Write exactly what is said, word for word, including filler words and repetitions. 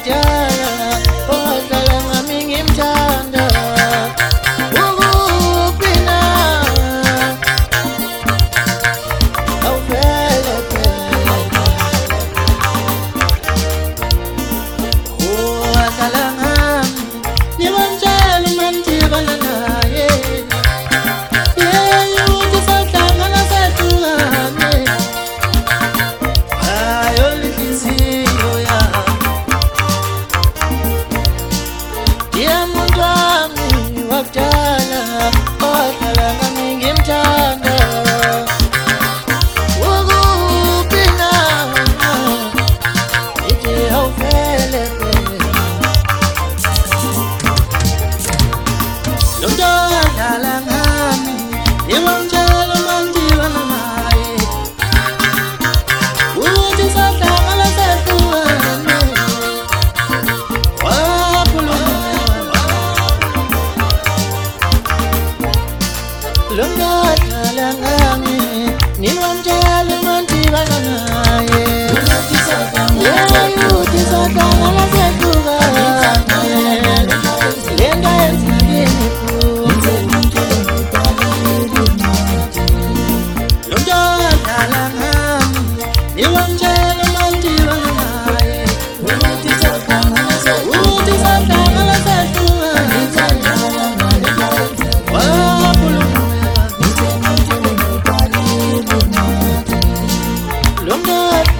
wakudala ohlala ngami ngimthanda ukuphi na awuvele phela ohlala ngami niwamtshela umandibana naye yeyuthi sahlangana sehlukane ayolihliziyo yami yemuntu wami wakudala ohlala ngami ngimthanda ukuphi na ithi awuvele phela Londo dala ngami niwamtshela umandibana naye uthi sahlangana sehlukane wakhuluma Londo dala ngami niwamtshela umandibana naye uthi sahlangana sehlukane lento yenzakini Londo dala ngami niwamtshela umandibana naye uthi sahlangana sehlukane wakhuluma Londo